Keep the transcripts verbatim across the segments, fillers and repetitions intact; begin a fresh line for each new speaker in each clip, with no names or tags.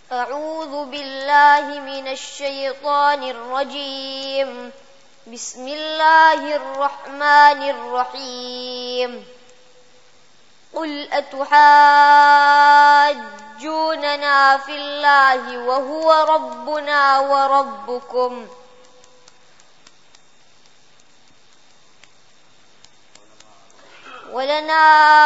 أعوذ بالله من الشيطان الرجيم. بسم الله الرحمن الرحيم. قل أتحاجوننا في الله وهو ربنا وربكم ولنا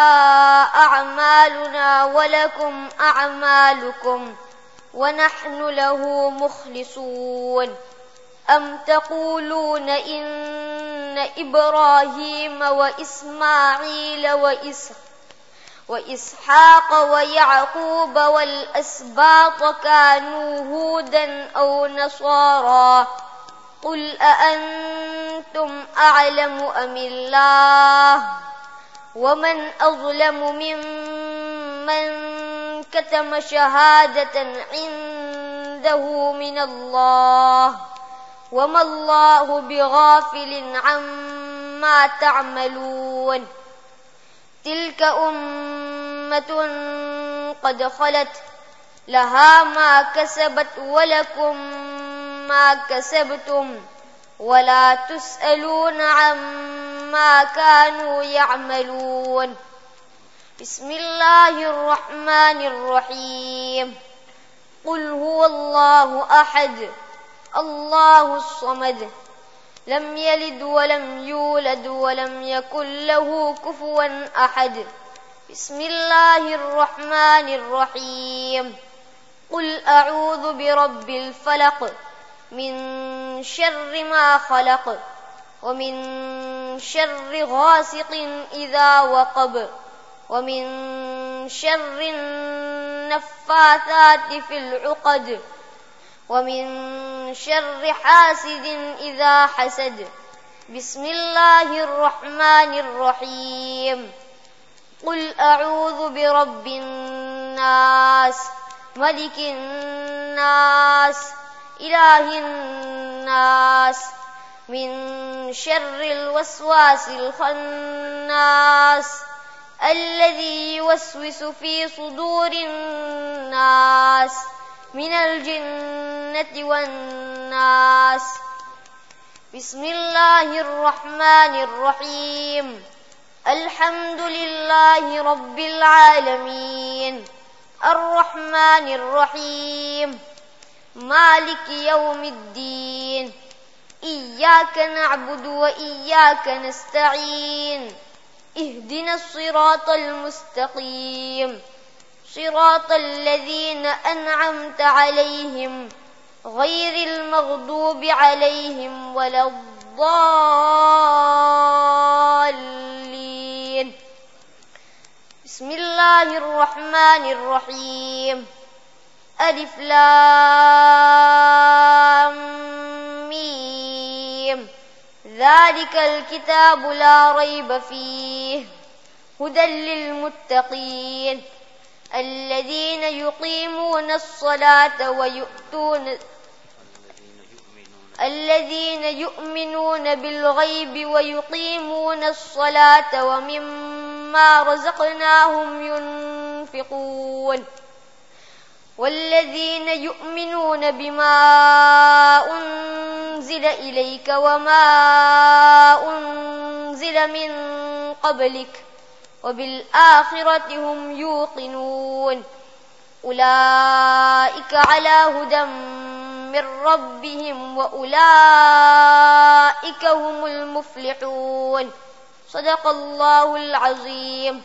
أعمالنا ولكم أعمالكم ونحن له مخلصون. أم تقولون إن إبراهيم وإسماعيل وإسحاق وإسحاق ويعقوب والأسباط كانوا هودا أو نصارى؟ قل أأنتم أعلم أم الله؟ ومن أظلم ممن كتم شهادة عنده من الله وما الله بغافل عما تعملون. تلك أمة قد خلت لها ما كسبت ولكم ما كسبتم ولا تسألون عما كانوا يعملون. بسم الله الرحمن الرحيم. قل هو الله أحد الله الصمد لم يلد ولم يولد ولم يكن له كفوا أحد. بسم الله الرحمن الرحيم. قل أعوذ برب الفلق من شر ما خلق ومن شر غاسق إذا وقب ومن شر النفاثات في العقد ومن شر حاسد إذا حسد. بسم الله الرحمن الرحيم. قل أعوذ برب الناس ملك الناس إله الناس من شر الوسواس الخناس الذي يوسوس في صدور الناس من الجنة والناس. بسم الله الرحمن الرحيم. الحمد لله رب العالمين الرحمن الرحيم مالك يوم الدين. إياك نعبد وإياك نستعين. اهدنا الصراط المستقيم صراط الذين أنعمت عليهم غير المغضوب عليهم ولا الضالين. بسم الله الرحمن الرحيم. ألف لام ميم. ذلك الكتاب لا ريب فيه هدى للمتقين الذين يقيمون الصلاة ويؤتون الذين يؤمنون بالغيب ويقيمون الصلاة ومما رزقناهم ينفقون والذين يؤمنون بما أنزل إليك وما أنزل من قبلك وبالآخرة هم يوقنون. أولئك على هدى من ربهم وأولئك هم المفلحون. صدق الله العظيم.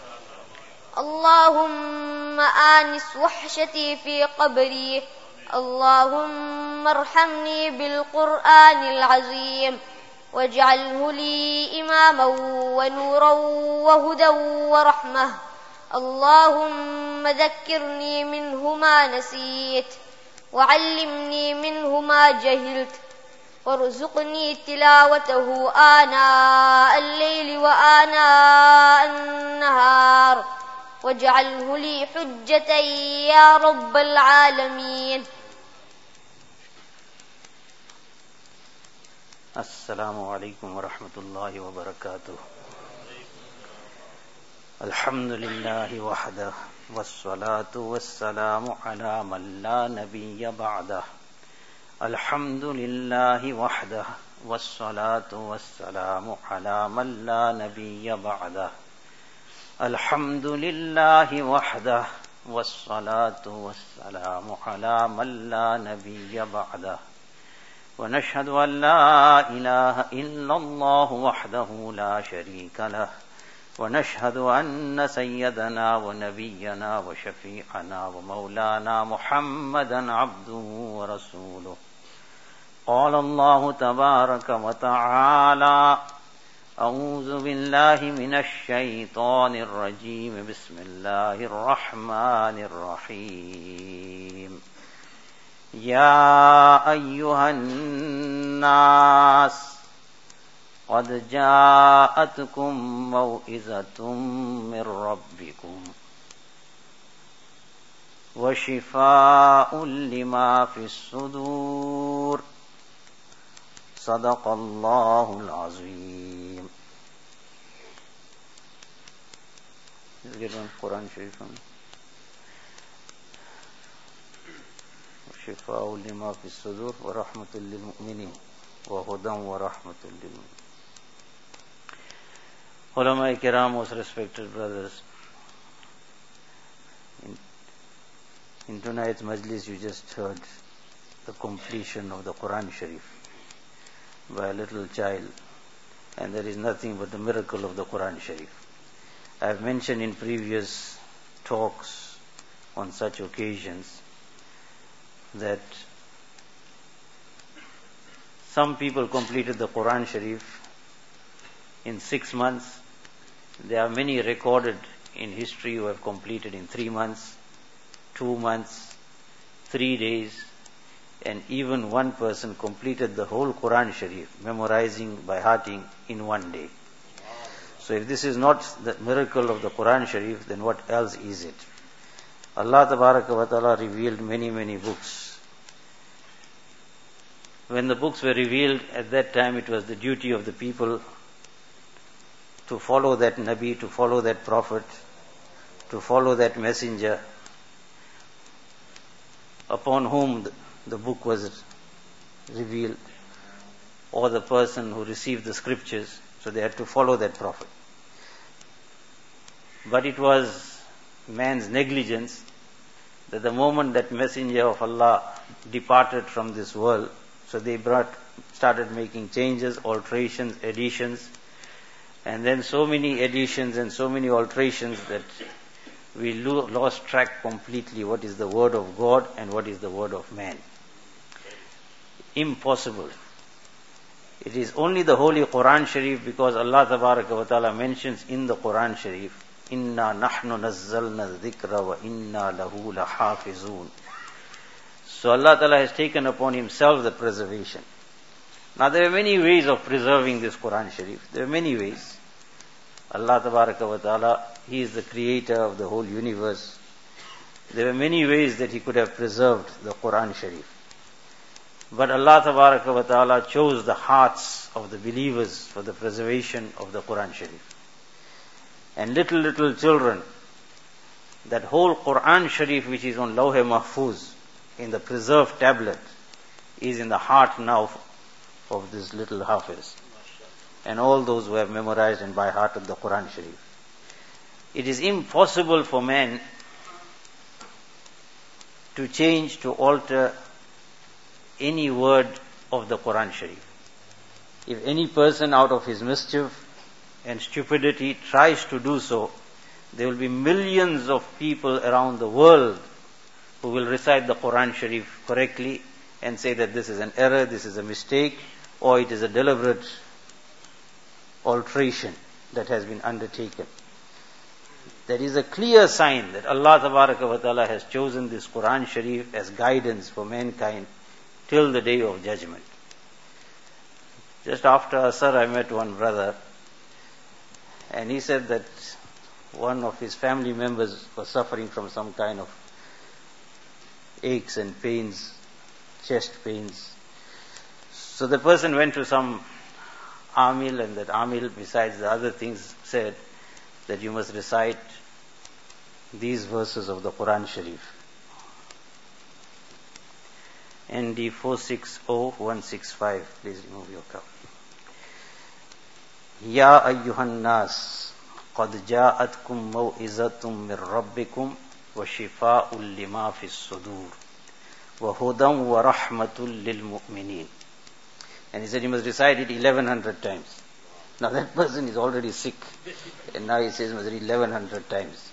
اللهم آنس وحشتي في قبري. اللهم ارحمني بالقرآن العظيم واجعله لي إماما ونورا وهدى ورحمة. اللهم ذكرني منه ما نسيت وعلمني منه ما جهلت وارزقني تلاوته آناء الليل وآناء النهار واجعله لي حجة يا رب العالمين.
السلام علیکم ورحمۃ اللہ وبرکاتہ. الحمد لله وحده والصلاة والسلام على من لا نبي بعده الحمد لله وحده والصلاة والسلام على من لا نبي بعده الحمد لله وحده والصلاة والسلام على من لا نبي بعده ونشهد أن لا إله إلا الله وحده لا شريك له ونشهد أن سيدنا ونبينا وشفيعنا ومولانا محمدا عبده ورسوله قال الله تبارك وتعالى أعوذ بالله من الشيطان الرجيم بسم الله الرحمن الرحيم يا أيها الناس قد جاءتكم موعظة من ربكم وشفاء لما في الصدور صدق الله العظيم. Let's get one Quran Sharif from وشفاء لما في الصدور ورحمة للمؤمنين وهدى ورحمة للمؤمنين. Ulama Kiram, most respected brothers, in, in tonight's majlis you just heard the completion of the Quran Sharif by a little child, and there is nothing but the miracle of the Quran Sharif. I have mentioned in previous talks on such occasions that some people completed the Quran Sharif in six months. There are many recorded in history who have completed in three months, two months, three days, and even one person completed the whole Quran Sharif, memorizing by hearting in one day. So if this is not the miracle of the Quran Sharif, then what else is it? Allah Tabaraka wa Ta'ala revealed many, many books. When the books were revealed, at that time it was the duty of the people to follow that Nabi, to follow that Prophet, to follow that messenger upon whom the, the book was revealed, or the person who received the scriptures. So they had to follow that Prophet. But it was man's negligence that the moment that messenger of Allah departed from this world, so they brought, started making changes, alterations, additions, and then so many additions and so many alterations that we lo- lost track completely what is the word of God and what is the word of man. Impossible. It is only the Holy Quran Sharif, because Allah Tabaraka wa Ta'ala mentions in the Quran Sharif, Inna nahnu nazzalna dhikra wa inna lahu lahafizun. So Allah Ta'ala has taken upon Himself the preservation. Now there are many ways of preserving this Quran Sharif. There are many ways. Allah Tabaraka wa Ta'ala, He is the creator of the whole universe. There are many ways that He could have preserved the Quran Sharif. But Allah Tabaraka wa Ta'ala chose the hearts of the believers for the preservation of the Quran Sharif. And little, little children, that whole Quran Sharif which is on Lawh Mahfuz, in the preserved tablet, is in the heart now of this little Hafiz. And all those who have memorized and by hearted the Quran Sharif. It is impossible for man to change, to alter any word of the Quran Sharif. If any person out of his mischief and stupidity tries to do so, there will be millions of people around the world who will recite the Quran Sharif correctly and say that this is an error, this is a mistake, or it is a deliberate alteration that has been undertaken. There is a clear sign that Allah Tabaraka wa Ta'ala has chosen this Quran Sharif as guidance for mankind till the day of judgment. Just after Asr, I met one brother, and he said that one of his family members was suffering from some kind of aches and pains, chest pains. So the person went to some Amil, and that Amil, besides the other things, said that you must recite these verses of the Quran Sharif. N D four six zero one six five, please remove your cover. Ya ayyuhan nas, qad ja'atkum maw'izatum min rabbikum wa shifa'un lima fis sudur wa hudan wa rahmatul lil mu'minin. And he said you must recite it eleven hundred times. Now that person is already sick, and now he says you must read eleven hundred times.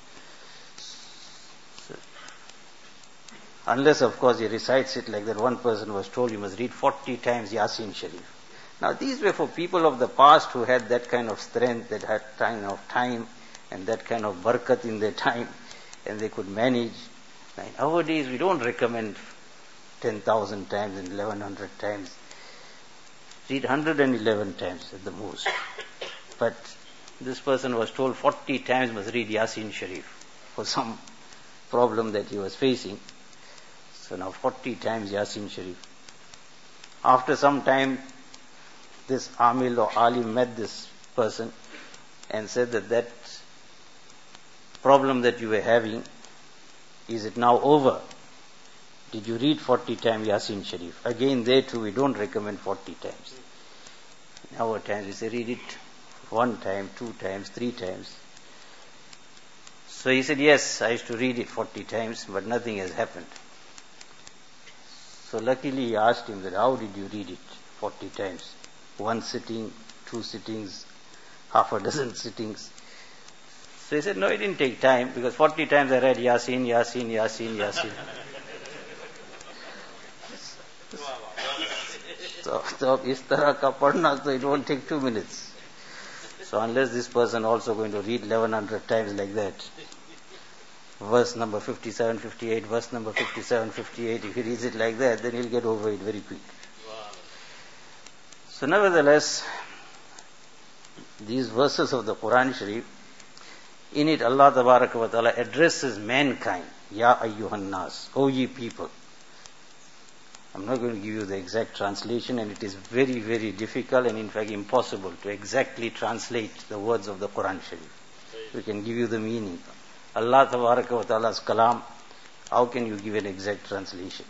So, unless of course he recites it like that one person was told you must read forty times Yasin Sharif. Now these were for people of the past who had that kind of strength, that had kind of time and that kind of barakat in their time, and they could manage. Now, nowadays we don't recommend ten thousand times and eleven hundred times. Read one hundred eleven times at the most. But this person was told forty times must read Yasin Sharif for some problem that he was facing. So now forty times Yasin Sharif. After some time, this Amil or Alim met this person and said that that problem that you were having, is it now over? Did you read forty times Yasin Sharif? Again, there too, we don't recommend forty times. In our times, we say read it one time, two times, three times. So he said, yes, I used to read it forty times, but nothing has happened. So luckily he asked him that, how did you read it forty times? One sitting, two sittings, half a dozen sittings. So he said, no, it didn't take time, because forty times I read Yasin, Yasin, Yasin, Yasin. So, so is tarah ka padna, so it won't take two minutes. So unless this person also going to read eleven hundred times like that, verse number fifty-seven, fifty-eight, verse number fifty-seven, fifty-eight, if he reads it like that, then he'll get over it very quick. So nevertheless, these verses of the Quran Sharif, in it Allah Tabaraka wa Ta'ala addresses mankind. Ya ayyuhan nas, O ye people. I'm not going to give you the exact translation, and it is very, very difficult and in fact impossible to exactly translate the words of the Quran Sharif. We can give you the meaning. Allah Tabaraka wa Ta'ala's kalam, how can you give an exact translation?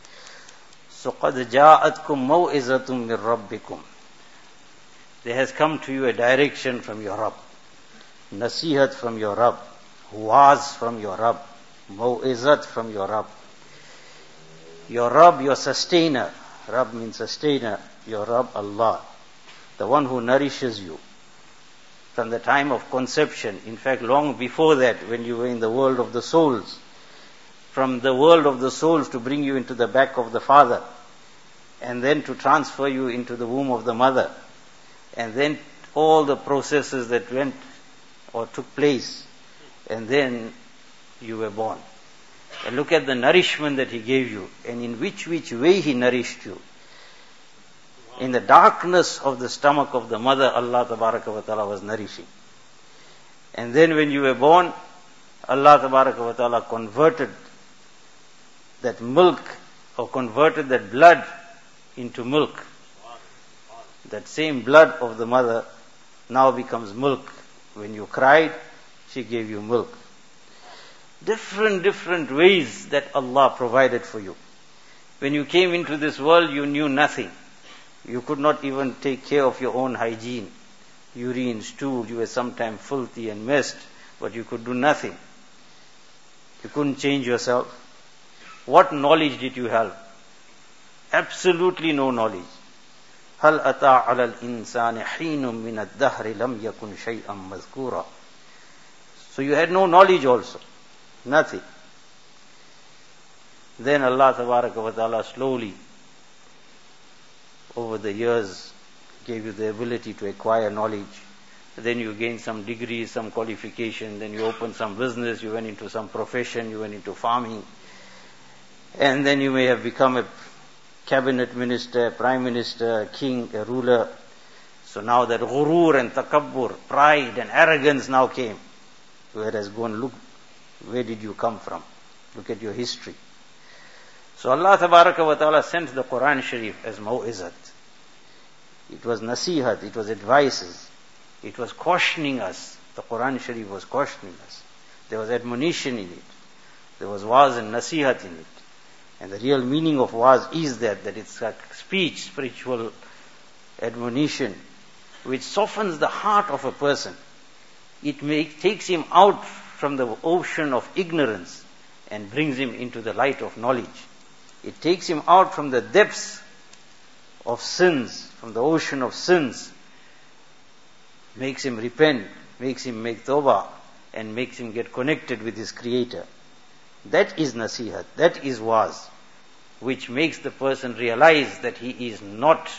So, قَدْ جَاءَتْكُمْ مَوْئِزَةٌ مِّن رَبِّكُمْ. There has come to you a direction from your Rabb. Nasihat from your Rabb. Waz from your Rabb. Maw'izat from your Rabb. Your Rabb, your sustainer. Rabb means sustainer. Your Rabb, Allah. The one who nourishes you. From the time of conception. In fact, long before that, when you were in the world of the souls. From the world of the souls to bring you into the back of the father. And then to transfer you into the womb of the mother. And then all the processes that went or took place. And then you were born. And look at the nourishment that He gave you, and in which which way He nourished you. In the darkness of the stomach of the mother, Allah Tabaraka wa Ta'ala was nourishing. And then when you were born, Allah Tabaraka wa Ta'ala converted that milk, or converted that blood into milk. That same blood of the mother now becomes milk. When you cried, she gave you milk. Different, different ways that Allah provided for you. When you came into this world, you knew nothing. You could not even take care of your own hygiene. Urine, stool, you were sometimes filthy and messed, but you could do nothing. You couldn't change yourself. What knowledge did you have? Absolutely no knowledge. هَلْ أَتَى عَلَى الْإِنسَانِ حِينٌ مِّنَ الدَّهْرِ لَمْ يَكُنْ شَيْئًا مَذْكُورًا. So you had no knowledge also. Nothing. Then Allah Tabaraka wa Ta'ala slowly, over the years, gave you the ability to acquire knowledge. Then you gained some degrees, some qualification, then you opened some business, you went into some profession, you went into farming. And then you may have become a cabinet minister, prime minister, a king, a ruler. So now that ghurur and takabbur, pride and arrogance now came. Whereas go and look, where did you come from? Look at your history. So Allah Tabaraka wa Ta'ala sent the Quran Sharif as maw'izat. It was nasihat, it was advices. It was cautioning us The Quran Sharif was cautioning us. There was admonition in it. There was waz and nasihat in it. And the real meaning of waz is that, that it's a speech, spiritual admonition, which softens the heart of a person. It make, takes him out from the ocean of ignorance and brings him into the light of knowledge. It takes him out from the depths of sins, from the ocean of sins, makes him repent, makes him make tawbah, and makes him get connected with his Creator. That is nasihat, that is waz, which makes the person realize that he is not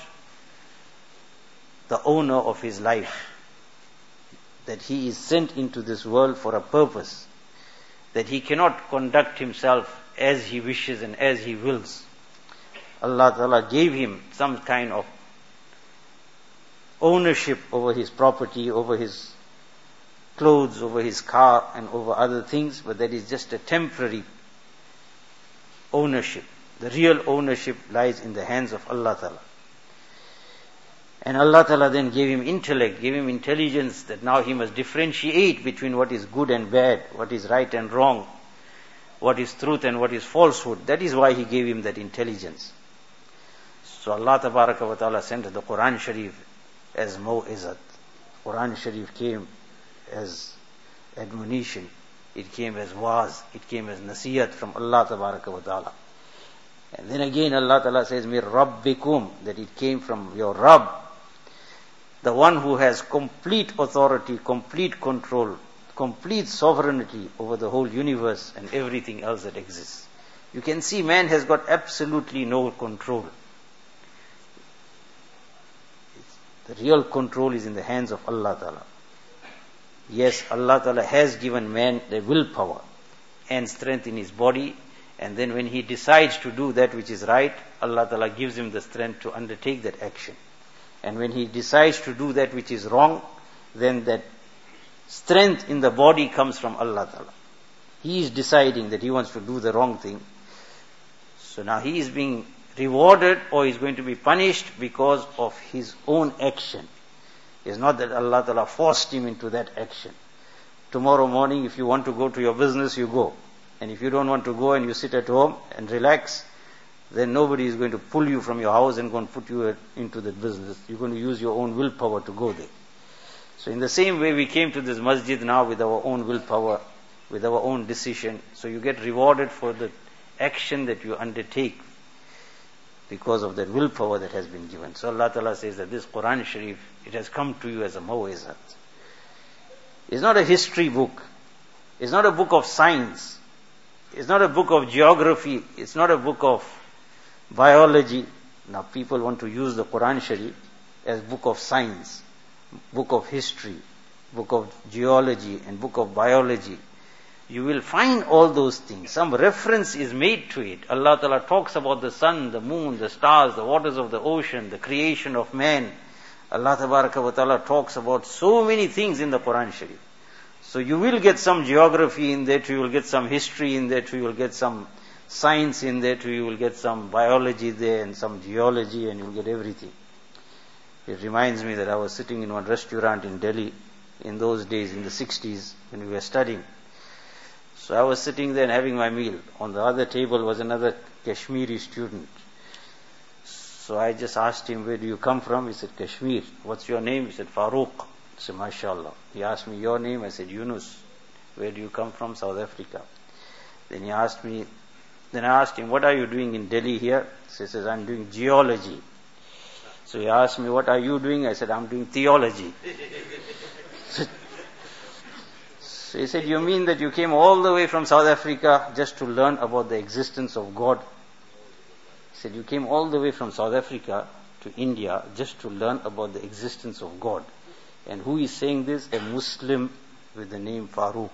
the owner of his life, that he is sent into this world for a purpose, that he cannot conduct himself as he wishes and as he wills. Allah Ta'ala gave him some kind of ownership over his property, over his clothes, over his car, and over other things, but that is just a temporary ownership. The real ownership lies in the hands of Allah Ta'ala. And Allah Ta'ala then gave him intellect, gave him intelligence, that now he must differentiate between what is good and bad, what is right and wrong, what is truth and what is falsehood. That is why he gave him that intelligence. So Allah Tabaraka wa Ta'ala sent the Quran Sharif as Mau'izat. Quran Sharif came as admonition, it came as waz, it came as nasiyat from Allah Tabaraka wa Ta'ala. And then again Allah Ta'ala says, Mir Rabbikum, that it came from your Rabb, the one who has complete authority, complete control, complete sovereignty over the whole universe and everything else that exists. You can see man has got absolutely no control. The real control is in the hands of Allah Ta'ala. Yes, Allah Ta'ala has given man the willpower and strength in his body, and then when he decides to do that which is right, Allah Ta'ala gives him the strength to undertake that action. And when he decides to do that which is wrong, then that strength in the body comes from Allah Ta'ala. He is deciding that he wants to do the wrong thing. So now he is being rewarded or he is going to be punished because of his own action. It's not that Allah Ta'ala forced him into that action. Tomorrow morning, if you want to go to your business, you go. And if you don't want to go and you sit at home and relax, then nobody is going to pull you from your house and go and put you into that business. You're going to use your own willpower to go there. So in the same way, we came to this masjid now with our own willpower, with our own decision. So you get rewarded for the action that you undertake because of that willpower that has been given. So Allah Ta'ala says that this Quran Sharif, it has come to you as a mawizat. It's not a history book. It's not a book of science. It's not a book of geography. It's not a book of biology. Now people want to use the Quran Sharif as book of science, book of history, book of geology, and book of biology. You will find all those things. Some reference is made to it. Allah Ta'ala talks about the sun, the moon, the stars, the waters of the ocean, the creation of man. Allah Tabaraka wa Ta'ala talks about so many things in the Quran Sharif. So you will get some geography in there, you will get some history in there, you will get some science in there, you will get some biology there and some geology, and you will get everything. It reminds me that I was sitting in one restaurant in Delhi in those days, in the sixties, when we were studying. So I was sitting there and having my meal. On the other table was another Kashmiri student. So I just asked him, where do you come from? He said, Kashmir. What's your name? He said, Farooq. I said, MashaAllah. He asked me your name. I said, Yunus. Where do you come from? South Africa. Then he asked me, then I asked him, what are you doing in Delhi here? So he says, I'm doing geology. So he asked me, what are you doing? I said, I'm doing theology. So he said, you mean that you came all the way from South Africa just to learn about the existence of God? He said, you came all the way from South Africa to India just to learn about the existence of God. And who is saying this? A Muslim with the name Farooq.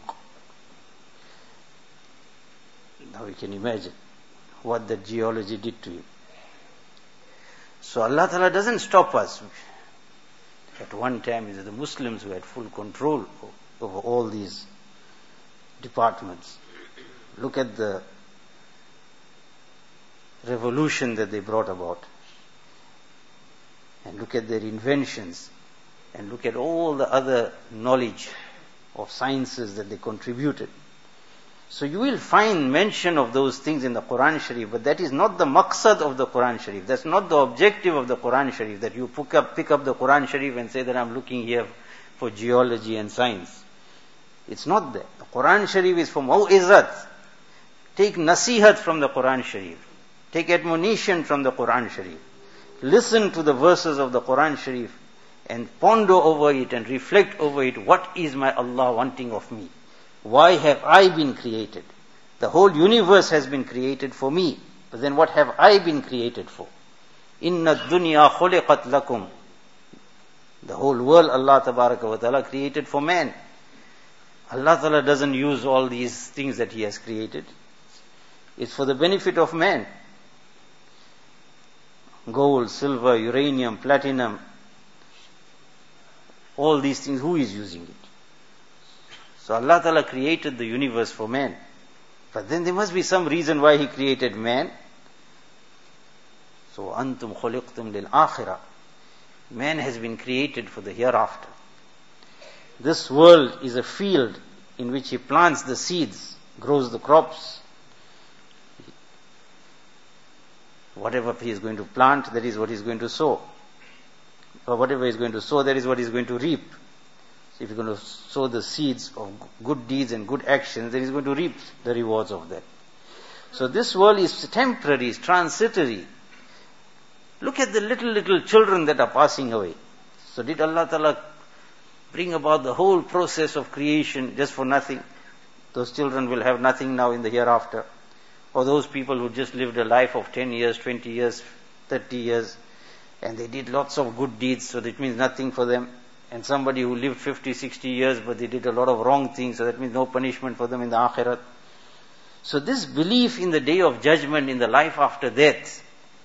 Now we can imagine what that geology did to him. So Allah Ta'ala doesn't stop us. At one time, it was the Muslims who had full control over all these departments. Look at the revolution that they brought about. And look at their inventions. And look at all the other knowledge of sciences that they contributed. So you will find mention of those things in the Quran Sharif, but that is not the maqsad of the Quran Sharif. That's not the objective of the Quran Sharif, that you pick up, pick up the Quran Sharif and say that I'm looking here for geology and science. It's not that. The Quran Sharif is for mau'izat. Take nasihat from the Quran Sharif. Take admonition from the Quran Sharif. Listen to the verses of the Quran Sharif and ponder over it and reflect over it. What is my Allah wanting of me? Why have I been created? The whole universe has been created for me. But then what have I been created for? Inna dunya khuliqat lakum. The whole world Allah tabaraka wa ta'ala created for man. Allah ta'ala doesn't use all these things that He has created. It's for the benefit of man. Gold, silver, uranium, platinum, all these things, who is using it? So Allah Ta'ala created the universe for man. But then there must be some reason why He created man. So, antum khuliqtum lil akhirah. Man has been created for the hereafter. This world is a field in which He plants the seeds, grows the crops. Whatever He is going to plant, that is what He is going to sow. Or whatever He is going to sow, that is what He is going to reap. So if you're going to sow the seeds of good deeds and good actions, then He's going to reap the rewards of that. So this world is temporary, is transitory. Look at the little, little children that are passing away. So did Allah Ta'ala bring about the whole process of creation just for nothing? Those children will have nothing now in the hereafter. Or those people who just lived a life of ten years, twenty years, thirty years, and they did lots of good deeds, so that means nothing for them. And somebody who lived fifty, sixty years, but they did a lot of wrong things, so that means no punishment for them in the akhirat. So this belief in the day of judgment, in the life after death,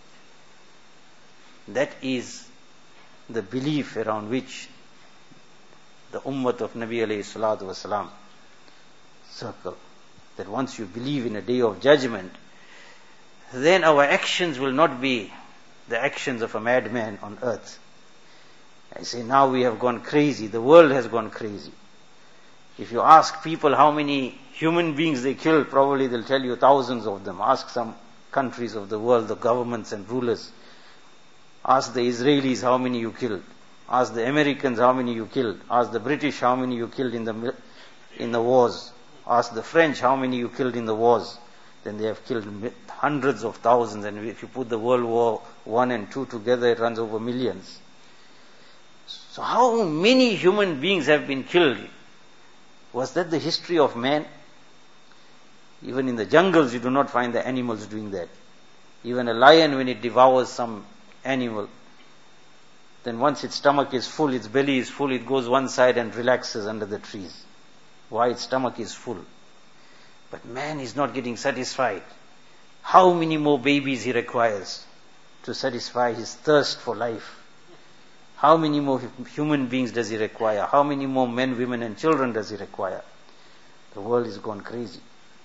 that is the belief around which the ummah of Nabi alayhi salatu wasalam circle. That once you believe in a day of judgment, then our actions will not be the actions of a madman on earth. I say now we have gone crazy, the world has gone crazy. If you ask people how many human beings they killed, probably they'll tell you thousands of them. Ask some countries of the world, the governments and rulers. Ask the Israelis how many you killed. Ask the Americans how many you killed. Ask the British how many you killed in the in the wars. Ask the French how many you killed in the wars. Then they have killed hundreds of thousands, and if you put the World War One and Two together, it runs over millions. So how many human beings have been killed? Was that the history of man? Even in the jungles you do not find the animals doing that. Even a lion, when it devours some animal, then once its stomach is full, its belly is full, it goes one side and relaxes under the trees. Why? Its stomach is full. But man is not getting satisfied. How many more babies he requires to satisfy his thirst for life? How many more human beings does he require? How many more men, women and children does he require? The world is gone crazy.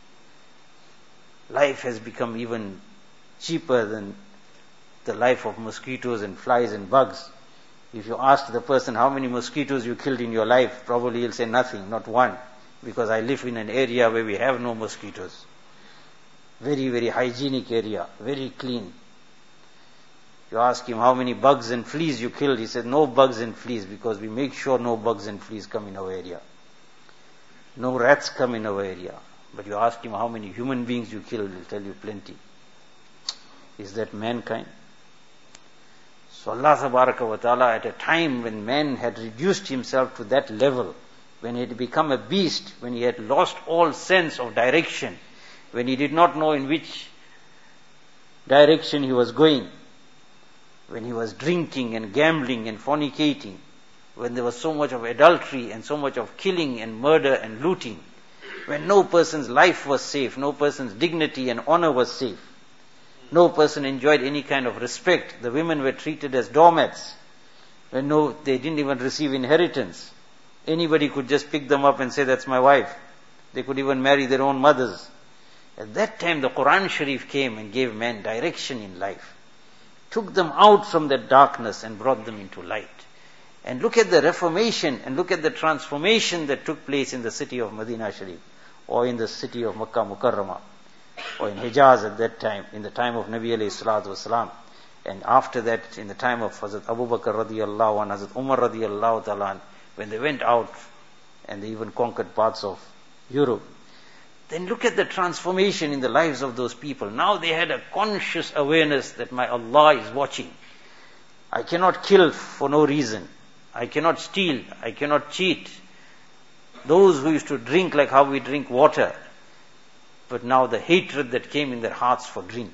Life has become even cheaper than the life of mosquitoes and flies and bugs. If you ask the person how many mosquitoes you killed in your life, probably he'll say nothing, not one. Because I live in an area where we have no mosquitoes. Very, very hygienic area, very clean. You ask him how many bugs and fleas you killed, he said no bugs and fleas, because we make sure no bugs and fleas come in our area. No rats come in our area. But you ask him how many human beings you killed, he'll tell you plenty. Is that mankind? So Allah Tabaraka wa Ta'ala, at a time when man had reduced himself to that level, when he had become a beast, when he had lost all sense of direction, when he did not know in which direction he was going, when he was drinking and gambling and fornicating, when there was so much of adultery and so much of killing and murder and looting, when no person's life was safe, no person's dignity and honor was safe, no person enjoyed any kind of respect, the women were treated as doormats, when no, they didn't even receive inheritance. Anybody could just pick them up and say, that's my wife. They could even marry their own mothers. At that time, the Quran Sharif came and gave man direction in life. Took them out from that darkness and brought them into light. And look at the reformation and look at the transformation that took place in the city of Medina Sharif, or in the city of Makkah Mukarramah, or in Hijaz at that time, in the time of Nabi alayhi salatu wasalam. And after that, in the time of Hazrat Abu Bakr radiallahu anh, Hazrat Umar radiallahu ta'ala anh, when they went out and they even conquered parts of Europe, then look at the transformation in the lives of those people. Now they had a conscious awareness that my Allah is watching. I cannot kill for no reason. I cannot steal. I cannot cheat. Those who used to drink like how we drink water, but now the hatred that came in their hearts for drink.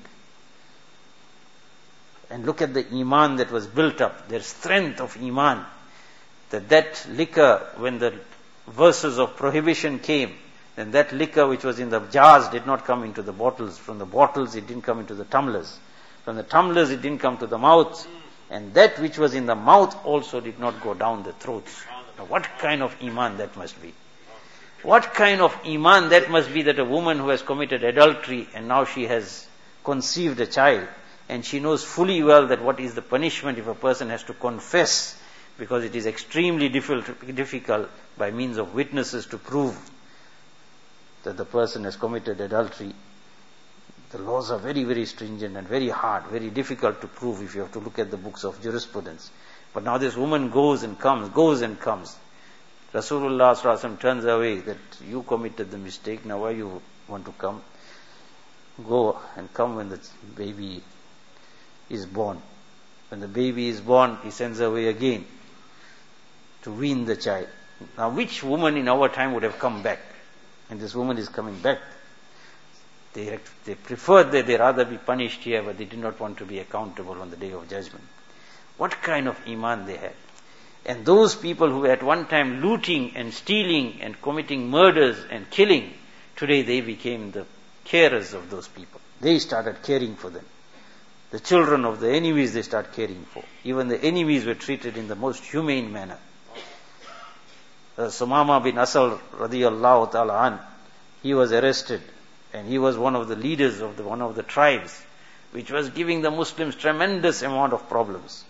And look at the iman that was built up, their strength of iman, that that liquor, when the verses of prohibition came, then that liquor which was in the jars did not come into the bottles. From the bottles it didn't come into the tumblers. From the tumblers it didn't come to the mouth. And that which was in the mouth also did not go down the throats. Now what kind of iman that must be? What kind of iman that must be, that a woman who has committed adultery and now she has conceived a child, and she knows fully well that what is the punishment if a person has to confess, because it is extremely difficult by means of witnesses to prove that the person has committed adultery. The laws are very, very stringent and very hard, very difficult to prove if you have to look at the books of jurisprudence. But now this woman goes and comes, goes and comes. Rasulullah sallallahu alaihi wasallam turns away, that you committed the mistake, now why you want to come? Go and come when the baby is born. When the baby is born, he sends away again to wean the child. Now which woman in our time would have come back? And this woman is coming back. They, they preferred that they rather be punished here, but they did not want to be accountable on the day of judgment. What kind of iman they had? And those people who were at one time looting and stealing and committing murders and killing, today they became the carers of those people. They started caring for them. The children of the enemies they start caring for. Even the enemies were treated in the most humane manner. Uh, Sumama bin Asal radiyallahu ta'ala an, he was arrested, and he was one of the leaders of the, one of the tribes, which was giving the Muslims tremendous amount of problems.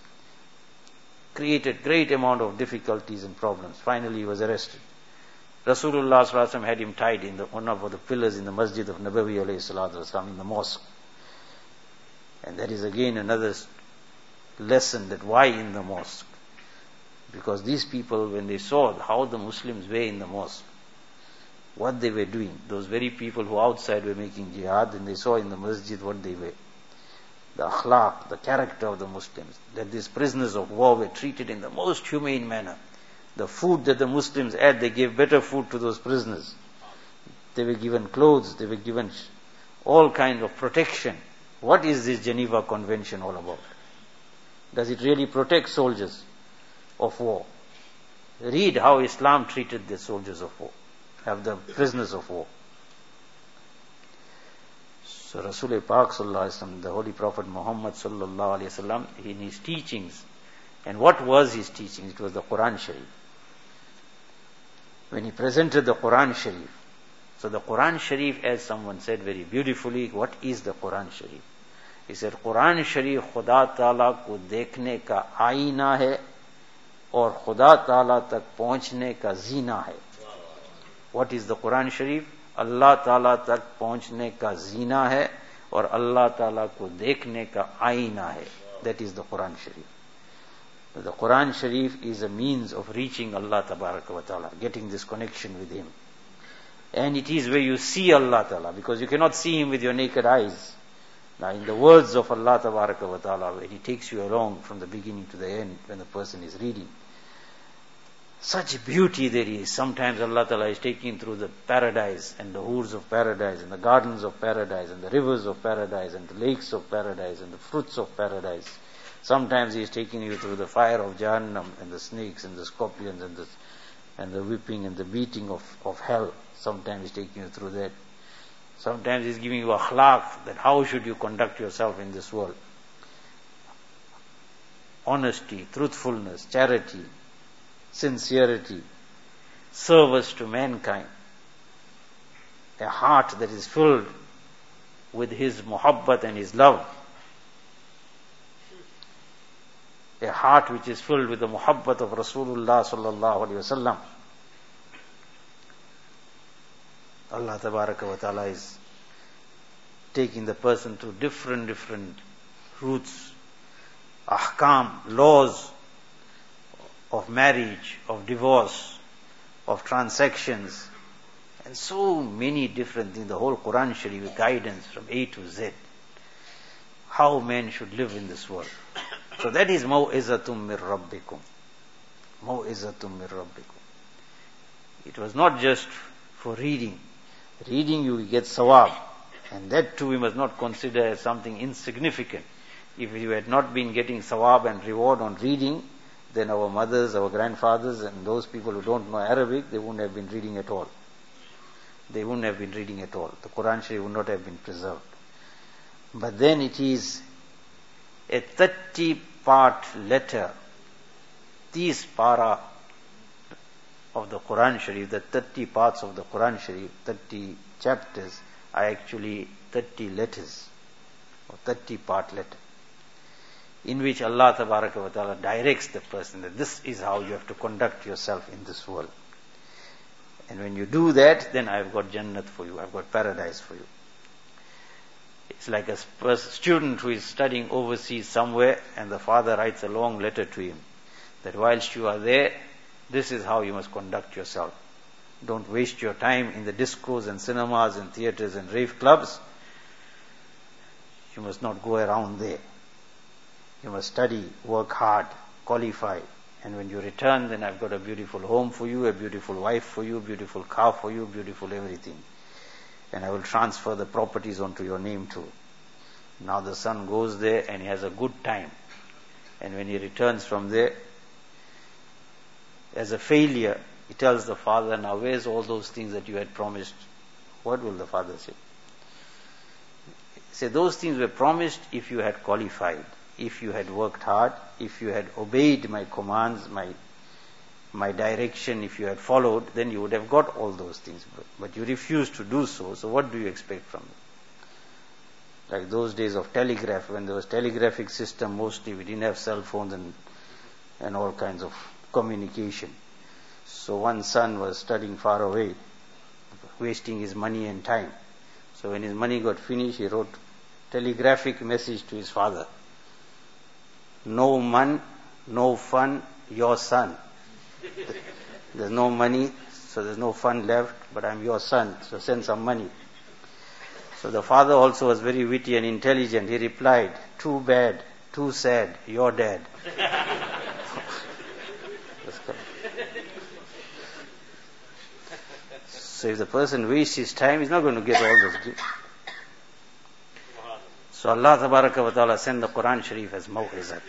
Created great amount of difficulties and problems. Finally he was arrested. Rasulullah sallallahu alaihi wasallam had him tied in the, one of the pillars in the masjid of Nabawi alayhi salatu wasallam, in the mosque. And that is again another lesson, that why in the mosque? Because these people, when they saw how the Muslims were in the mosque, what they were doing, those very people who outside were making jihad, and they saw in the masjid what they were. The akhlaq, the character of the Muslims, that these prisoners of war were treated in the most humane manner. The food that the Muslims had, they gave better food to those prisoners. They were given clothes, they were given all kinds of protection. What is this Geneva Convention all about? Does it really protect soldiers of war? Read how Islam treated the soldiers of war, have the prisoners of war. So Rasul Pak sallallahu alaihi wasallam, the Holy Prophet Muhammad sallallahu alaihi wasallam, in his teachings, and what was his teachings? It was the Quran Sharif. When he presented the Quran Sharif, so the Quran Sharif, as someone said very beautifully, what is the Quran Sharif? He said, Quran Sharif Khuda Ta'ala ko dekhne ka aina hai, aur Khuda Ta'ala tak pahunchne ka zina hai. What is the Quran Sharif? Allah Ta'ala tak pahunchne ka zina hai, aur Allah Ta'ala ko dekhne ka aina hai. That is the Quran Sharif. The Quran Sharif is a means of reaching Allah Tabaraka wa Ta'ala, getting this connection with Him. And it is where you see Allah Ta'ala, because you cannot see Him with your naked eyes. Now in the words of Allah Tabaraka wa Ta'ala, where He takes you along from the beginning to the end when the person is reading, such beauty there is. Sometimes Allah Ta'ala is taking through the paradise and the hoods of paradise and the gardens of paradise and the rivers of paradise and the lakes of paradise and the fruits of paradise. Sometimes He is taking you through the fire of Jahannam and the snakes and the scorpions and the, and the whipping and the beating of, of hell. Sometimes He's taking you through that. Sometimes He's giving you akhlaq, that how should you conduct yourself in this world. Honesty, truthfulness, charity, sincerity, service to mankind. A heart that is filled with His muhabbat and His love. a heart which is filled with the muhabbat of Rasulullah sallallahu alaihi wasallam, Allah tabaraka wa ta'ala is taking the person to different, different routes, ahkam, laws of marriage, of divorce, of transactions, and so many different things. The whole Quran Sharif guidance from A to Z. How men should live in this world. So that is mau'izatum mir rabbikum. Mau'izatum mir rabbikum. It was not just for reading. Reading you get sawab. And that too we must not consider as something insignificant. If you had not been getting sawab and reward on reading, then our mothers, our grandfathers, and those people who don't know Arabic, they wouldn't have been reading at all. They wouldn't have been reading at all. The Quran Sharif would not have been preserved. But then it is a thirty-part letter. These para of the Quran Sharif, the thirty parts of the Quran Sharif, thirty chapters, are actually thirty letters, or thirty-part letter, in which Allah Tabaraka wa Ta'ala directs the person that this is how you have to conduct yourself in this world. And when you do that, then I've got Jannat for you, I've got paradise for you. It's like a student who is studying overseas somewhere, and the father writes a long letter to him, that whilst you are there, this is how you must conduct yourself. Don't waste your time in the discos and cinemas and theatres and rave clubs. You must not go around there. You must study, work hard, qualify, and when you return, then I've got a beautiful home for you, a beautiful wife for you, beautiful car for you, beautiful everything. And I will transfer the properties onto your name too. Now the son goes there and he has a good time. And when he returns from there, as a failure, he tells the father, now where's all those things that you had promised? What will the father say? Say, those things were promised if you had qualified, if you had worked hard, if you had obeyed my commands, my my direction, if you had followed, then you would have got all those things. But, but you refused to do so, so what do you expect from me? Like those days of telegraph, when there was telegraphic system, mostly we didn't have cell phones and, and all kinds of communication. So one son was studying far away, wasting his money and time. So when his money got finished, he wrote telegraphic message to his father. No man, no fun, your son. There's no money, so there's no fun left, but I'm your son, so send some money. So the father also was very witty and intelligent. He replied, too bad, too sad, you're dead. So if the person wastes his time, he's not going to get all those gifts. So Allah Tabaraka wa Ta'ala sent the Quran Sharif as maw'izat.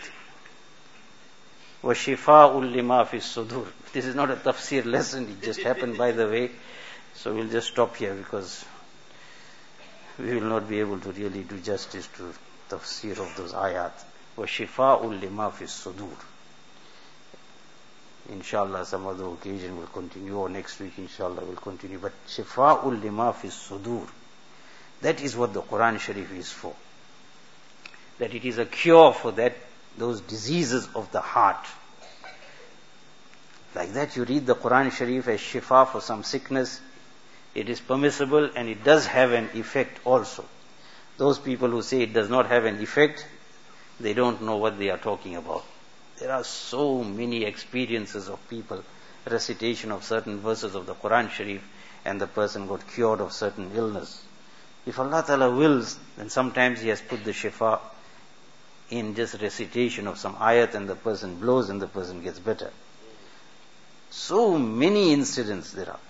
وَشِفَاءٌ لِمَا فِي الصُّدُورِ. This is not a tafsir lesson, it just happened by the way. So we'll just stop here because we will not be able to really do justice to tafsir of those ayat. وَشِفَاءٌ لِمَا فِي الصُّدُورِ. Inshallah, some other occasion will continue, or next week inshallah will continue. But شِفَاءٌ لِمَا فِي الصُّدُورِ. That is what the Quran Sharif is for. That it is a cure for that, those diseases of the heart. Like that you read the Quran Sharif as shifa for some sickness, it is permissible and it does have an effect also. Those people who say it does not have an effect, they don't know what they are talking about. There are so many experiences of people, recitation of certain verses of the Quran Sharif, and the person got cured of certain illness. If Allah Ta'ala wills, then sometimes He has put the shifa in just recitation of some ayat and the person blows and the person gets better. So many incidents there are.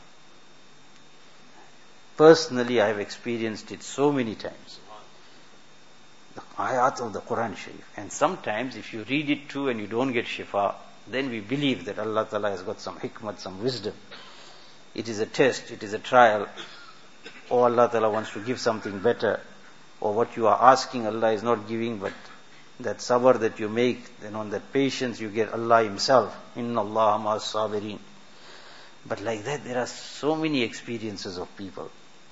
Personally, I have experienced it so many times. The ayat of the Quran Sharif. And sometimes if you read it too and you don't get shifa, then we believe that Allah Ta'ala has got some hikmat, some wisdom. It is a test, it is a trial. Or Allah Ta'ala wants to give something better. Or what you are asking, Allah is not giving, but that sabr that you make, then on that patience you get Allah Himself. Inna Allah ma'as sabirin. But like that, there are so many experiences of people.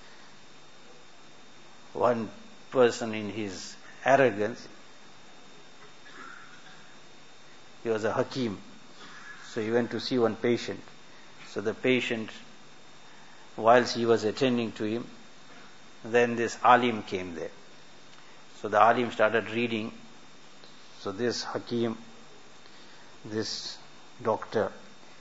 One person in his arrogance, He was a Hakim. So he went to see one patient. So the patient, whilst he was attending to him, then this Alim came there. So the Alim started reading. So this Hakim, this doctor,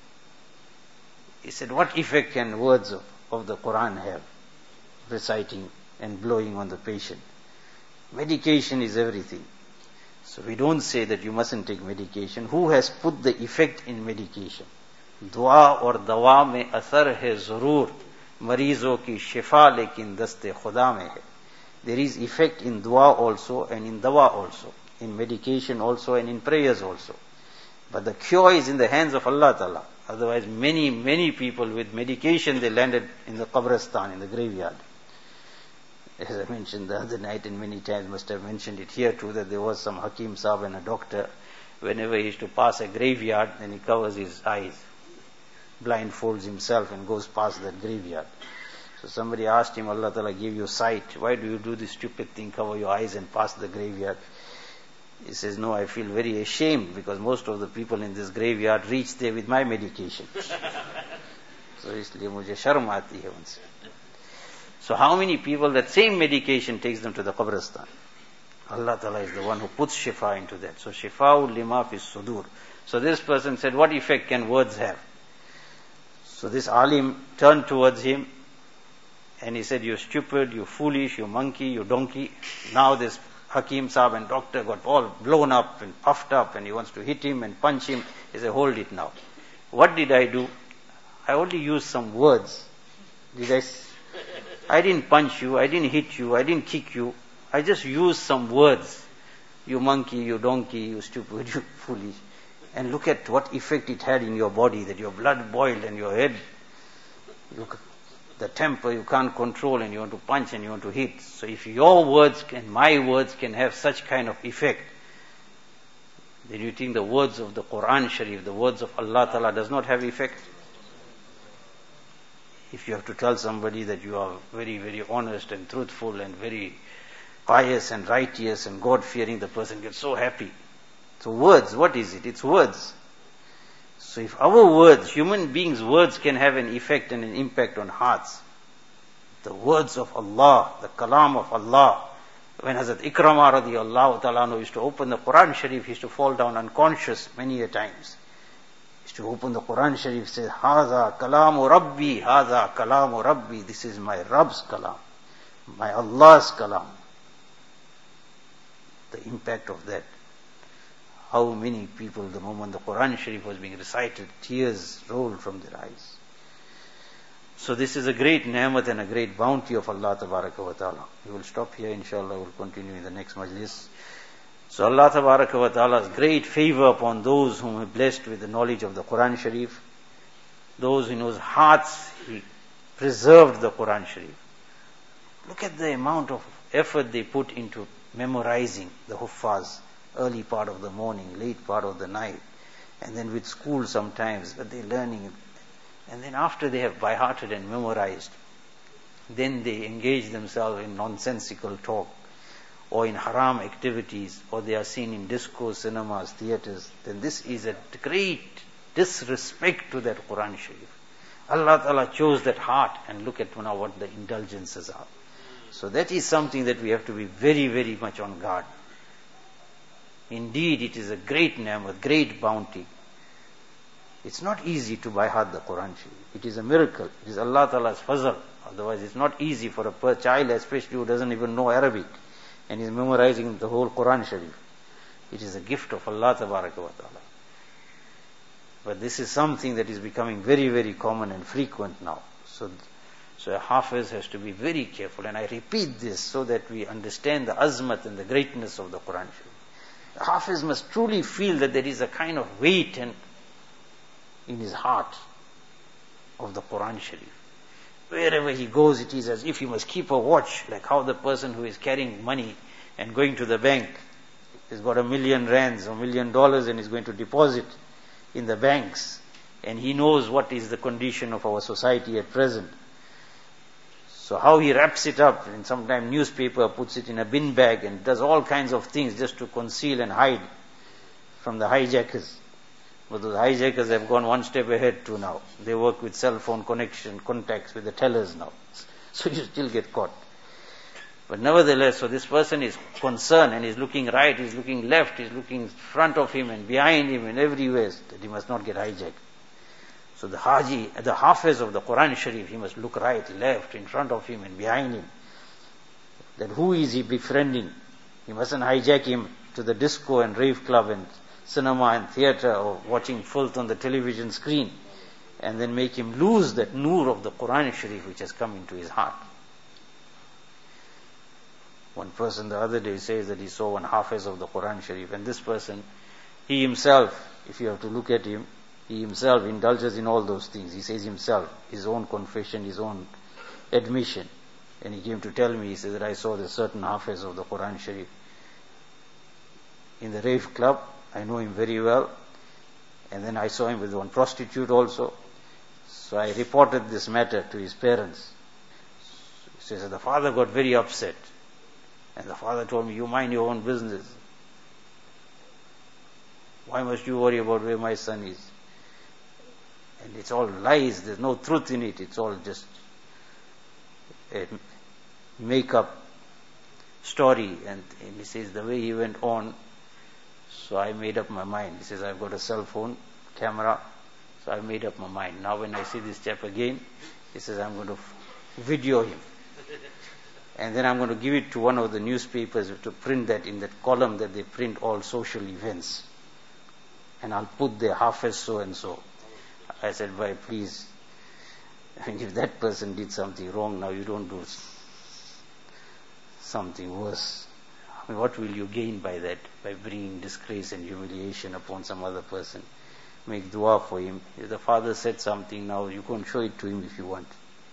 he said, what effect can words of, of the Quran have? Reciting and blowing on the patient. Medication is everything. So we don't say that you mustn't take medication. Who has put the effect in medication? Dua or dawa mein asar hai zarur. Marizon ki shifa lekin daste khuda mein hai. There is effect in dua also and in dawa also. In medication also and in prayers also. But the cure is in the hands of Allah Ta'ala. Otherwise many, many people with medication, they landed in the Qabristan, in the graveyard. As I mentioned the other night, and many times must have mentioned it here too, that there was some Hakim Sahib and a doctor. Whenever he used to pass a graveyard, then he covers his eyes, blindfolds himself and goes past that graveyard. So somebody asked him, Allah Ta'ala gave you sight, why do you do this stupid thing, cover your eyes and pass the graveyard? He says, no, I feel very ashamed because most of the people in this graveyard reach there with my medication. So isliye mujhe sharm aati hai unse. So how many people that same medication takes them to the Qabristan? Allah Ta'ala is the one who puts shifa into that. So shifa'ul lima fi sudur. So this person said, what effect can words have? So this alim turned towards him and he said, you stupid, you foolish, you monkey, you donkey. Now this Hakim Sahib and doctor got all blown up and puffed up and he wants to hit him and punch him. He said, hold it now. What did I do? I only used some words. Did I... I didn't punch you, I didn't hit you, I didn't kick you. I just used some words. You monkey, you donkey, you stupid, you foolish. And look at what effect it had in your body, that your blood boiled and your head, you, the temper you can't control and you want to punch and you want to hit. So if your words and my words can have such kind of effect, then you think the words of the Quran Sharif, the words of Allah Ta'ala does not have effect? If you have to tell somebody that you are very, very honest and truthful and very pious and righteous and God-fearing, the person gets so happy. So words, what is it? It's words. So if our words, human beings' words can have an effect and an impact on hearts, the words of Allah, the kalam of Allah, when Hazrat Ikrama radiallahu ta'ala used to open the Quran Sharif, he used to fall down unconscious many a times. To open the Quran Sharif, says, Haza kalamu Rabbi, Haza kalamu Rabbi, this is my Rabb's kalam, my Allah's kalam. The impact of that. How many people, the moment the Quran Sharif was being recited, tears rolled from their eyes. So this is a great ni'mat and a great bounty of Allah Tabaraka wa Ta'ala. We will stop here, inshallah, we will continue in the next majlis. So Allah Tabaraka wa Ta'ala's great favor upon those whom He blessed with the knowledge of the Quran Sharif, those in whose hearts He preserved the Quran Sharif. Look at the amount of effort they put into memorizing the Huffaz, early part of the morning, late part of the night, and then with school sometimes, but they're learning it. And then after they have by-hearted and memorized, then they engage themselves in nonsensical talk, or in haram activities, or they are seen in discos, cinemas, theaters, then this is a great disrespect to that Quran Sharif. Allah Ta'ala chose that heart, and look at now what the indulgences are. So that is something that we have to be very, very much on guard. Indeed, it is a great ni'mat, great bounty. It's not easy to by heart the Quran Sharif. It is a miracle. It is Allah Ta'ala's fazl. Otherwise, it's not easy for a per child, especially who doesn't even know Arabic, and is memorizing the whole Quran Sharif. It is a gift of Allah Tabaraka wa Ta'ala. But this is something that is becoming very, very common and frequent now. So, so a Hafiz has to be very careful. And I repeat this so that we understand the azmat and the greatness of the Quran Sharif. The Hafiz must truly feel that there is a kind of weight and in his heart of the Quran Sharif. Wherever he goes, it is as if he must keep a watch, like how the person who is carrying money and going to the bank, he's got a million rands or million dollars and is going to deposit in the banks, and he knows what is the condition of our society at present. So how he wraps it up, and sometimes newspaper puts it in a bin bag and does all kinds of things just to conceal and hide from the hijackers. But those hijackers have gone one step ahead too now. They work with cell phone connection, contacts with the tellers now. So you still get caught. But nevertheless, so this person is concerned and is looking right, he's looking left, he's looking in front of him and behind him and everywhere, that he must not get hijacked. So the Haji, the Hafiz of the Quran Sharif, he must look right, left, in front of him and behind him. That who is he befriending? He mustn't hijack him to the disco and rave club and cinema and theatre or watching filth on the television screen and then make him lose that noor of the Quran Sharif which has come into his heart. One person the other day says that he saw one Hafiz of the Quran Sharif, and this person, he himself, if you have to look at him, he himself indulges in all those things. He says himself, his own confession, his own admission. And he came to tell me, he said that I saw the certain Hafiz of the Quran Sharif in the rave club. I know him very well. And then I saw him with one prostitute also. So I reported this matter to his parents. He says that the father got very upset. And the father told me, you mind your own business. Why must you worry about where my son is? And it's all lies, there's no truth in it, it's all just a make-up story. And, and he says the way he went on, so I made up my mind. He says, I've got a cell phone, camera, so I made up my mind. Now when I see this chap again, he says, I'm going to video him. And then I'm going to give it to one of the newspapers to print that in that column that they print all social events. And I'll put the Hafiz so and so. I said, why please, if that person did something wrong, now you don't do something worse. I mean, what will you gain by that? By bringing disgrace and humiliation upon some other person. Make dua for him. If the father said something, now you can show it to him if you want.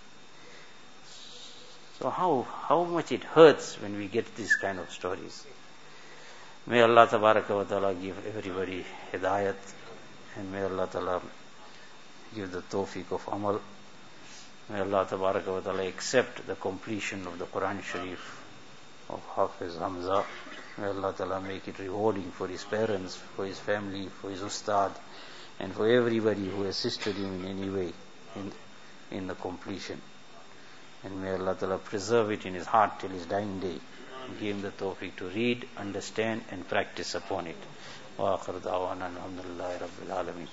So how how much it hurts when we get these kind of stories. May Allah Tabaraka wa Ta'ala give everybody hidayat, and may Allah Ta'ala give the tawfiq of amal. May Allah Tabaraka wa Ta'ala accept the completion of the Quran Sharif of Hafiz Hamza. May Allah Ta'ala make it rewarding for his parents, for his family, for his ustad, and for everybody who assisted him in any way in, in the completion. And may Allah Ta'ala preserve it in his heart till his dying day. And give him the tawfiq to read, understand and practice upon it. Wa akhir da'wana alhamdulillahi rabbil alameen.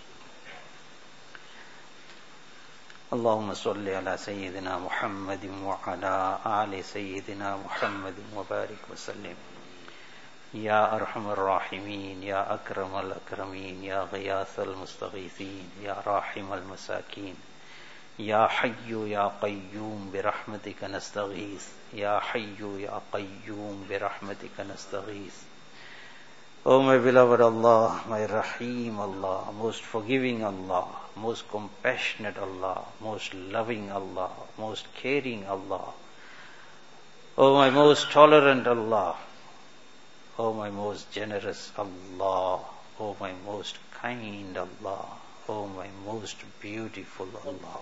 Allahumma salli ala Sayyidina Muhammadin wa ala ali Sayyidina Muhammadin wa barik wa sallim. Ya Arhamar Rahimeen, Ya Akram al-Akrameen, Ya Ghayath al-Mustaghithin, Ya Rahim al-Masakin. Ya Hayyu Ya Qayyum bi rahmatika nastaghith. Ya Hayyu Ya Qayyum bi rahmatika nastaghith. Oh my beloved Allah, my Rahim Allah, most forgiving Allah, most compassionate Allah, most loving Allah, most caring Allah. Oh my most tolerant Allah. Oh my most generous Allah. Oh my most kind Allah. Oh my most beautiful Allah.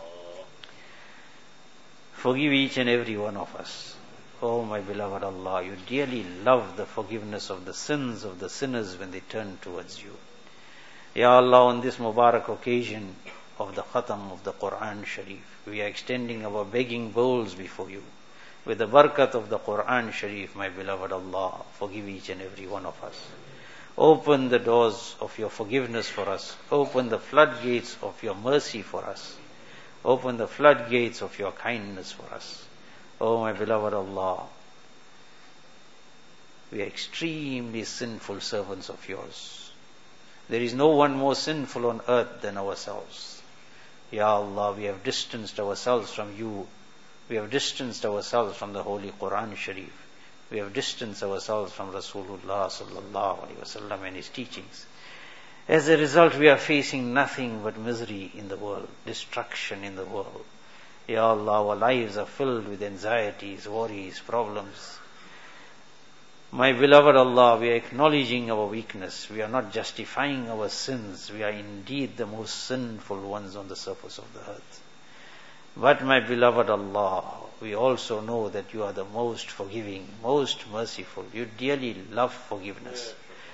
Forgive each and every one of us. Oh my beloved Allah, you dearly love the forgiveness of the sins of the sinners when they turn towards you. Ya Allah, on this Mubarak occasion of the Khatam of the Quran Sharif, we are extending our begging bowls before you. With the barakat of the Quran Sharif, my beloved Allah, forgive each and every one of us. Open the doors of your forgiveness for us. Open the floodgates of your mercy for us. Open the floodgates of your kindness for us. Oh my beloved Allah, we are extremely sinful servants of yours. There is no one more sinful on earth than ourselves. Ya Allah, we have distanced ourselves from you. We have distanced ourselves from the Holy Quran Sharif. We have distanced ourselves from Rasulullah sallallahu alaihi wasallam and his teachings. As a result, we are facing nothing but misery in the world, destruction in the world. Ya Allah, our lives are filled with anxieties, worries, problems. My beloved Allah, we are acknowledging our weakness. We are not justifying our sins. We are indeed the most sinful ones on the surface of the earth. But my beloved Allah, we also know that you are the most forgiving, most merciful. You dearly love forgiveness.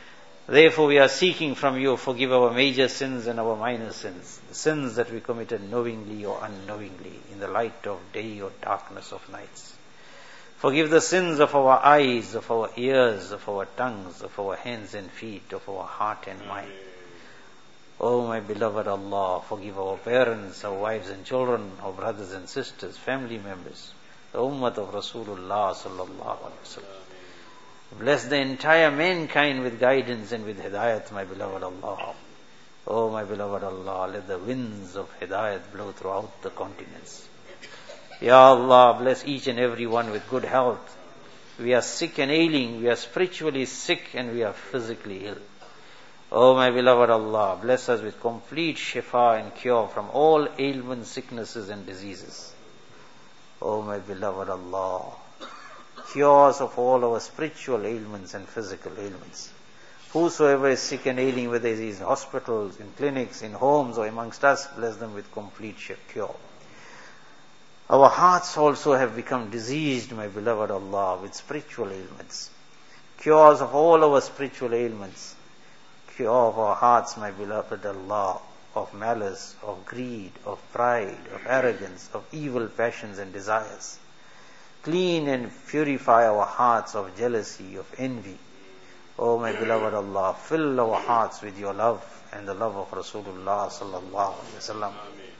Therefore we are seeking from you, forgive our major sins and our minor sins, the sins that we committed knowingly or unknowingly, in the light of day or darkness of nights. Forgive the sins of our eyes, of our ears, of our tongues, of our hands and feet, of our heart and mind. O my beloved Allah, forgive our parents, our wives and children, our brothers and sisters, family members, the ummah of Rasulullah sallallahu alaihi wasallam. Bless the entire mankind with guidance and with hidayat, my beloved Allah. O my beloved Allah, let the winds of hidayat blow throughout the continents. Ya Allah, bless each and every one with good health. We are sick and ailing, we are spiritually sick and we are physically ill. O my beloved Allah, bless us with complete shifa and cure from all ailments, sicknesses and diseases. O my beloved Allah, cure us of all our spiritual ailments and physical ailments. Whosoever is sick and ailing, whether he is in hospitals, in clinics, in homes or amongst us, bless them with complete cure. Our hearts also have become diseased, my beloved Allah, with spiritual ailments. Cure us of all our spiritual ailments. Cure of our hearts, my beloved Allah, of malice, of greed, of pride, of arrogance, of evil passions and desires. Clean and purify our hearts of jealousy, of envy. O my beloved Allah, fill our hearts with your love and the love of Rasulullah sallallahu alaihi wasallam.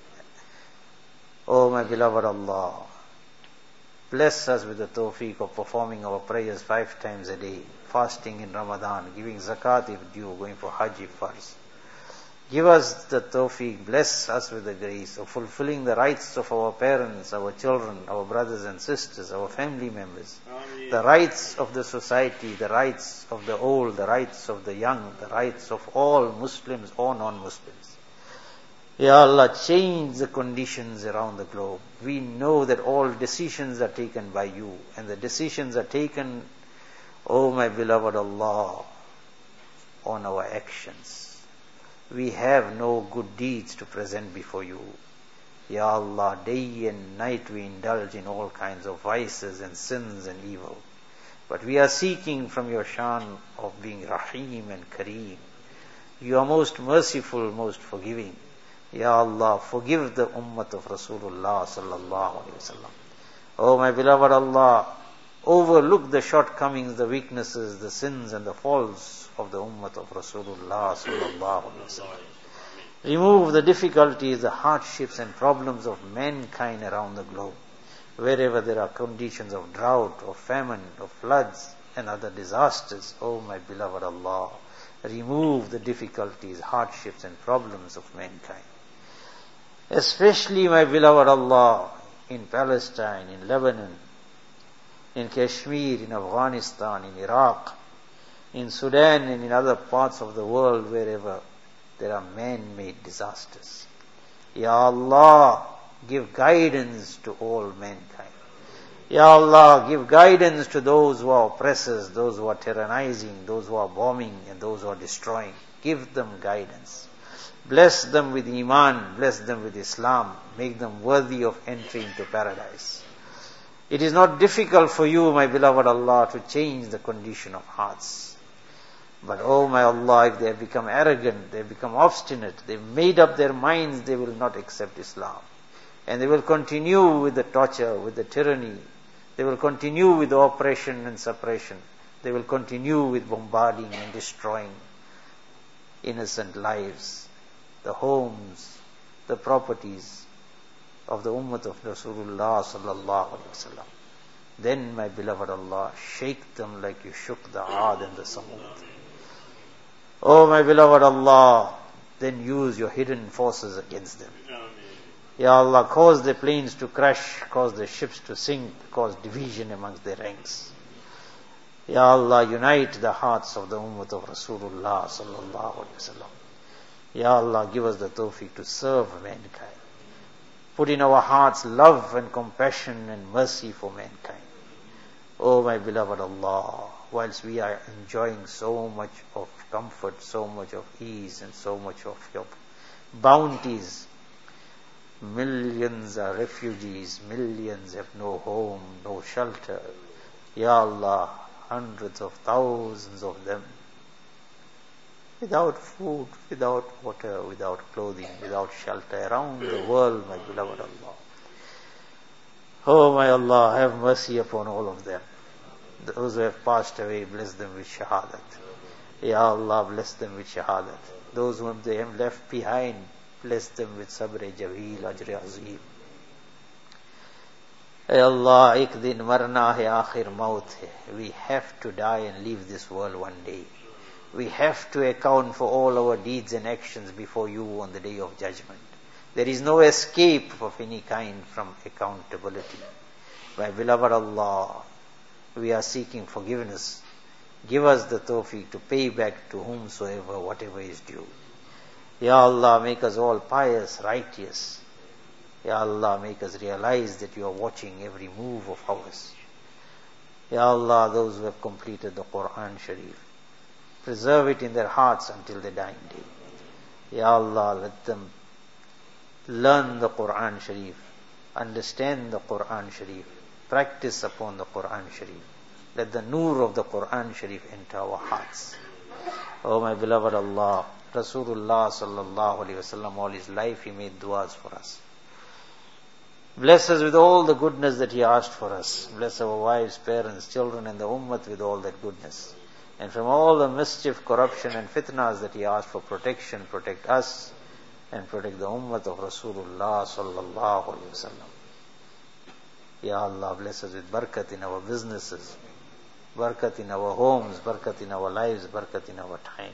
O my beloved Allah, bless us with the tawfiq of performing our prayers five times a day, fasting in Ramadan, giving zakat if due, going for Hajj if farz. Give us the tawfiq, bless us with the grace of fulfilling the rights of our parents, our children, our brothers and sisters, our family members, Ameen. The rights of the society, the rights of the old, the rights of the young, the rights of all Muslims or non-Muslims. Ya Allah, change the conditions around the globe. We know that all decisions are taken by you, and the decisions are taken, O my beloved Allah, on our actions. We have no good deeds to present before you. Ya Allah, day and night we indulge in all kinds of vices and sins and evil. But we are seeking from your shan of being Rahim and Kareem. You are most merciful, most forgiving. Ya Allah, forgive the ummah of Rasulullah sallallahu alaihi wasallam. Oh my beloved Allah, overlook the shortcomings, the weaknesses, the sins and the faults of the ummah of Rasulullah sallallahu alaihi wasallam. Remove the difficulties, the hardships and problems of mankind around the globe. Wherever there are conditions of drought, of famine, of floods and other disasters, oh my beloved Allah, remove the difficulties, hardships and problems of mankind. Especially, my beloved Allah, in Palestine, in Lebanon, in Kashmir, in Afghanistan, in Iraq, in Sudan and in other parts of the world wherever there are man-made disasters. Ya Allah, give guidance to all mankind. Ya Allah, give guidance to those who are oppressors, those who are tyrannizing, those who are bombing and those who are destroying. Give them guidance. Bless them with Iman, bless them with Islam, make them worthy of entry into paradise. It is not difficult for you, my beloved Allah, to change the condition of hearts. But oh my Allah, if they have become arrogant, they have become obstinate, they have made up their minds, they will not accept Islam. And they will continue with the torture, with the tyranny. They will continue with the oppression and suppression. They will continue with bombarding and destroying innocent lives, the homes, the properties of the ummah of Rasulullah sallallahu alaihi wasallam. Then, my beloved Allah, shake them like you shook the Aad and the Samud. Oh my beloved Allah, then use your hidden forces against them. Ya Allah, cause the planes to crash, cause the ships to sink, cause division amongst their ranks. Ya Allah, unite the hearts of the ummah of Rasulullah sallallahu alaihi wasallam. Ya Allah, give us the tawfiq to serve mankind. Put in our hearts love and compassion and mercy for mankind. Oh my beloved Allah, whilst we are enjoying so much of comfort, so much of ease and so much of your bounties, millions are refugees, millions have no home, no shelter. Ya Allah, hundreds of thousands of them without food, without water, without clothing, without shelter around the world, my beloved Allah. Oh my Allah, have mercy upon all of them. Those who have passed away, bless them with shahadat. Ya Allah, bless them with shahadat. Those whom they have left behind, bless them with sabr jameel, ajr azim. Ya Allah, ek din marna hai, akhir maut hai. We have to die and leave this world one day. We have to account for all our deeds and actions before you on the day of judgment. There is no escape of any kind from accountability. My beloved Allah, we are seeking forgiveness. Give us the tawfiq to pay back to whomsoever whatever is due. Ya Allah, make us all pious, righteous. Ya Allah, make us realize that you are watching every move of ours. Ya Allah, those who have completed the Quran Sharif, preserve it in their hearts until the dying day. Ya Allah, let them learn the Quran Sharif, understand the Quran Sharif, practice upon the Quran Sharif. Let the nur of the Quran Sharif enter our hearts. Oh my beloved Allah, Rasulullah sallallahu alaihi wasallam, all his life he made du'as for us. Bless us with all the goodness that he asked for us. Bless our wives, parents, children and the ummah with all that goodness. And from all the mischief, corruption and fitnas that he asked for protection, protect us and protect the ummah of Rasulullah sallallahu alaihi wasallam. Ya Allah, bless us with barakat in our businesses, barakat in our homes, barakat in our lives, barakat in our time.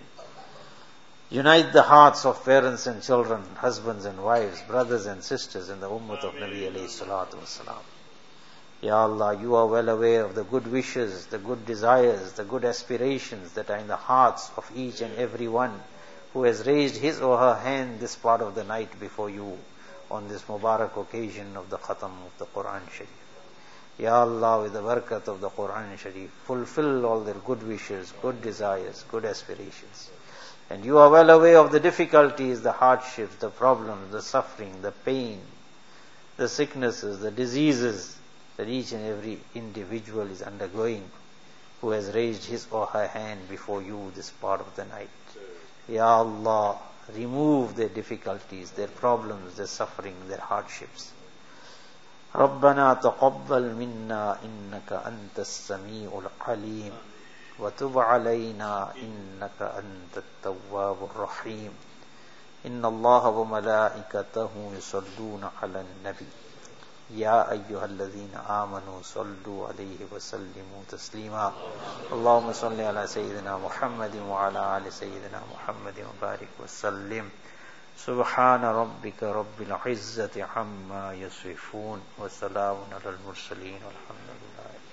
Unite the hearts of parents and children, husbands and wives, brothers and sisters in the ummah of Nabi alayhi salatu wasalam. Ya Allah, you are well aware of the good wishes, the good desires, the good aspirations that are in the hearts of each and every one who has raised his or her hand this part of the night before you on this Mubarak occasion of the Khatam of the Quran Sharif. Ya Allah, with the barakat of the Quran Sharif, fulfill all their good wishes, good desires, good aspirations. And you are well aware of the difficulties, the hardships, the problems, the suffering, the pain, the sicknesses, the diseases that each and every individual is undergoing who has raised his or her hand before you this part of the night. Ya Allah, remove their difficulties, their problems, their suffering, their hardships. ربنا تقبل منا إنك أنت السميع العليم وتب علينا إنك أنت التواب الرحيم إن الله وملائكته يصلون على النبي يا أيها الذين آمنوا صلوا عليه وسلموا تسليما اللهم صل على سيدنا محمد وعلى آل سيدنا محمد وبارك وسلم سبحان ربك رب العزة عما يصفون وسلام على المرسلين والحمد لله.